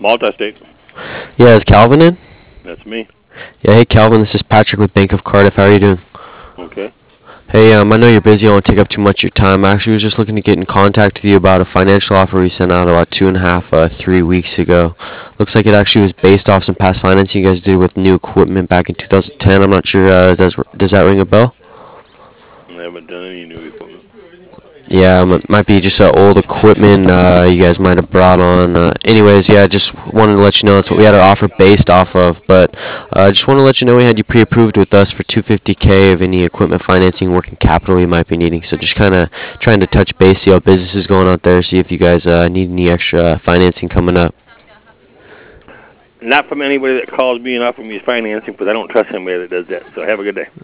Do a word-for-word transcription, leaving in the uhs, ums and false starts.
Multi-state. Yeah, is Calvin in? That's me. Yeah, hey Calvin, this is Patrick with Bank of Cardiff. How are you doing? Okay. Hey, um, I know you're busy. I won't take up too much of your time. I actually was just looking to get in contact with you about a financial offer we sent out about two and a half, uh, three weeks ago. Looks like it actually was based off some past financing you guys did with new equipment back in two thousand ten. I'm not sure. Uh, does does that ring a bell? I haven't done any new equipment. Yeah, um, it might be just uh, old equipment uh, you guys might have brought on. Uh, anyways, yeah, just wanted to let you know that's what we had our offer based off of. But I uh, just want to let you know we had you pre-approved with us for two hundred fifty k of any equipment financing, working capital you might be needing. So just kind of trying to touch base, see how business is going out there, see if you guys uh, need any extra financing coming up. Not from anybody that calls me and offers me financing, because I don't trust anybody that does that. So have a good day.